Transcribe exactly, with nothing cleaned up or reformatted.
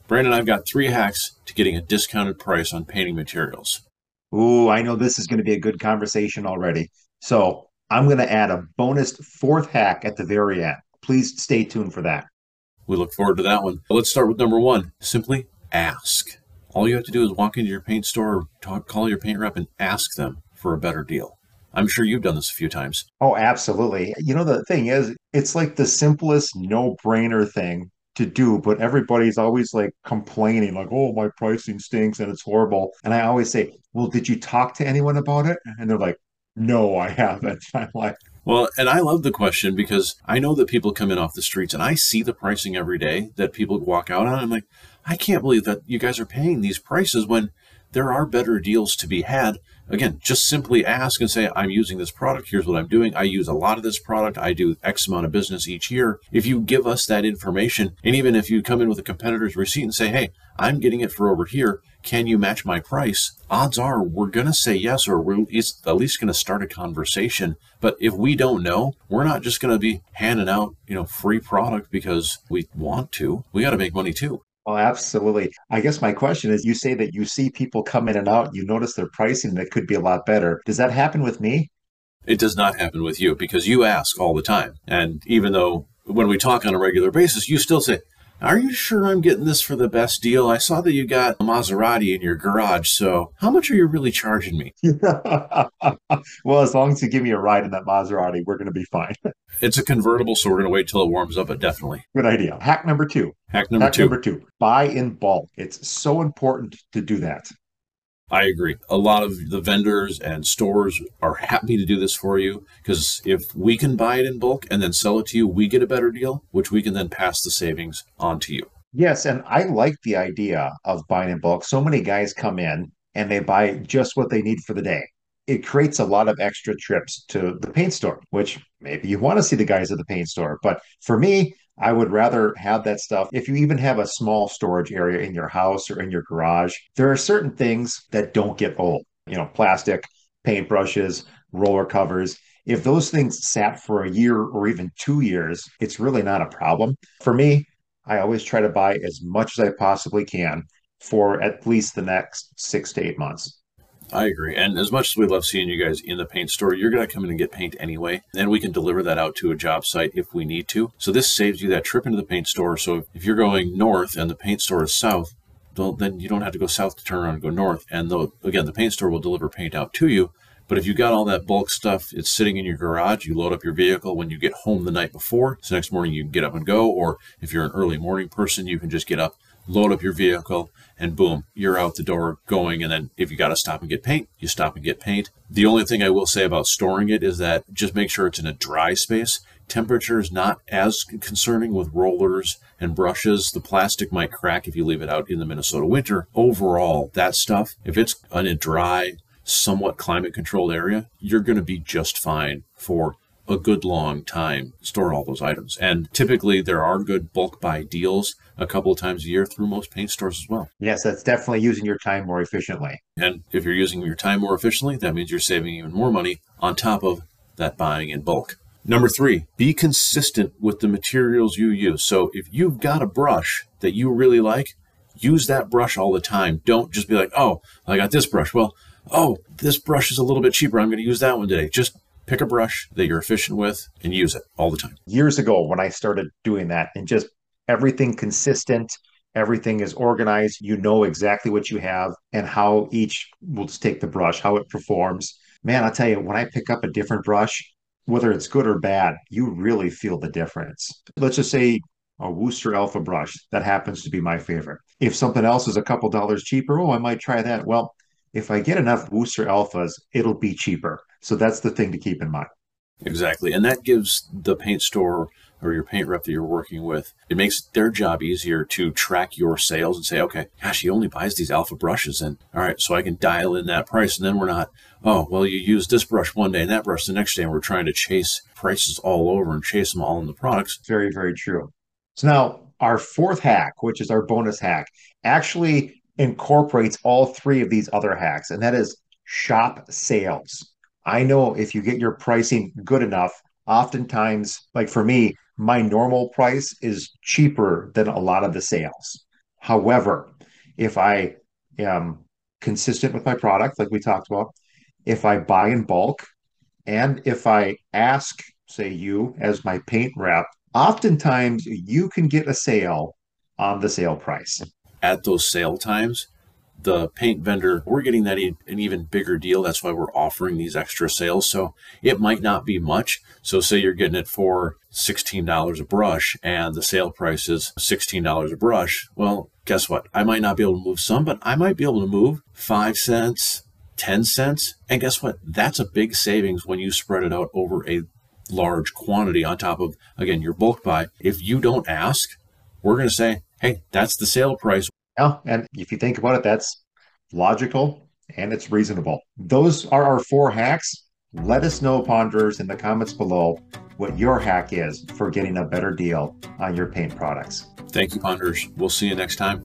Brandon, I've got three hacks to getting a discounted price on painting materials. Ooh, I know this is going to be a good conversation already. So I'm going to add a bonus fourth hack at the very end. Please stay tuned for that. We look forward to that one. Let's start with number one. Simply ask. All you have to do is walk into your paint store or talk, call your paint rep and ask them for a better deal. I'm sure you've done this a few times. Oh, absolutely. You know, the thing is, it's like the simplest no-brainer thing to do, but everybody's always like complaining, like, oh, my pricing stinks and it's horrible. And I always say, well, did you talk to anyone about it? And they're like, no, I haven't. I'm like, Well, and I love the question because I know that people come in off the streets and I see the pricing every day that people walk out on. I'm like, I can't believe that you guys are paying these prices when there are better deals to be had. Again, just simply ask and say, I'm using this product. Here's what I'm doing. I use a lot of this product. I do X amount of business each year. If you give us that information, and even if you come in with a competitor's receipt and say, hey, I'm getting it for over here, can you match my price? Odds are we're going to say yes, or we're at least going to start a conversation. But if we don't know, we're not just going to be handing out, you know, free product because we want to. We got to make money too. oh, absolutely. I guess my question is, you say that you see people come in and out, you notice their pricing that could be a lot better. Does that happen with me? It does not happen with you because you ask all the time. And even though when we talk on a regular basis, you still say, are you sure I'm getting this for the best deal? I saw that you got a Maserati in your garage. So how much are you really charging me? Well, as long as you give me a ride in that Maserati, we're going to be fine. It's a convertible, so we're going to wait till it warms up, but definitely. Good idea. Hack number two. Hack number Hack two. number two, buy in bulk. It's so important to do that. I agree. A lot of the vendors and stores are happy to do this for you because if we can buy it in bulk and then sell it to you, we get a better deal, which we can then pass the savings on to you. Yes, and I like the idea of buying in bulk. So many guys come in and they buy just what they need for the day. It creates a lot of extra trips to the paint store, which maybe you want to see the guys at the paint store. But for me, I would rather have that stuff. If you even have a small storage area in your house or in your garage, there are certain things that don't get old. You know, plastic, paintbrushes, roller covers. If those things sat for a year or even two years, it's really not a problem. For me, I always try to buy as much as I possibly can for at least the next six to eight months. I agree. And as much as we love seeing you guys in the paint store, you're going to come in and get paint anyway. And we can deliver that out to a job site if we need to. So this saves you that trip into the paint store. So if you're going north and the paint store is south, well, then you don't have to go south to turn around and go north. And though, again, the paint store will deliver paint out to you. But if you got all that bulk stuff, it's sitting in your garage, you load up your vehicle when you get home the night before. So next morning you can get up and go. Or if you're an early morning person, you can just get up, load up your vehicle, and boom, you're out the door going. And then if you got to stop and get paint, you stop and get paint. The only thing I will say about storing it is that just make sure it's in a dry space. Temperature is not as concerning with rollers and brushes. The plastic might crack if you leave it out in the Minnesota winter. Overall, that stuff, if it's in a dry, somewhat climate controlled area, you're going to be just fine for a good long time storing all those items. And typically there are good bulk buy deals a couple of times a year through most paint stores as well. Yes, that's definitely using your time more efficiently. And if you're using your time more efficiently, that means you're saving even more money on top of that buying in bulk. Number three, be consistent with the materials you use. So if you've got a brush that you really like, use that brush all the time. Don't just be like, oh, I got this brush. Well, oh, this brush is a little bit cheaper. I'm going to use that one today. Just pick a brush that you're efficient with and use it all the time. Years ago, when I started doing that and just everything consistent, everything is organized, you know exactly what you have and how each, we'll just take the brush, how it performs. Man, I'll tell you, when I pick up a different brush, whether it's good or bad, you really feel the difference. Let's just say a Wooster Alpha brush. That happens to be my favorite. If something else is a couple dollars cheaper, oh, I might try that. Well, if I get enough Wooster Alphas, it'll be cheaper. So that's the thing to keep in mind. Exactly. And that gives the paint store or your paint rep that you're working with, it makes their job easier to track your sales and say, okay, gosh, he only buys these alpha brushes. And all right, so I can dial in that price. And then we're not, oh, well, you use this brush one day and that brush the next day. And we're trying to chase prices all over and chase them all in the products. Very, very true. So now our fourth hack, which is our bonus hack, actually incorporates all three of these other hacks, and that is shop sales. I know if you get your pricing good enough, oftentimes, like for me, my normal price is cheaper than a lot of the sales. However, if I am consistent with my product, like we talked about, if I buy in bulk, and if I ask, say, you as my paint rep, oftentimes you can get a sale on the sale price. At those sale times, the paint vendor, we're getting that an even bigger deal. That's why we're offering these extra sales. So it might not be much. So say you're getting it for sixteen dollars a brush and the sale price is sixteen dollars a brush. Well, guess what? I might not be able to move some, but I might be able to move five cents, ten cents. And guess what? That's a big savings when you spread it out over a large quantity on top of, again, your bulk buy. If you don't ask, we're going to say, hey, that's the sale price. Yeah, and if you think about it, that's logical and it's reasonable. Those are our four hacks. Let us know, Ponderers, in the comments below what your hack is for getting a better deal on your paint products. Thank you, Ponderers. We'll see you next time.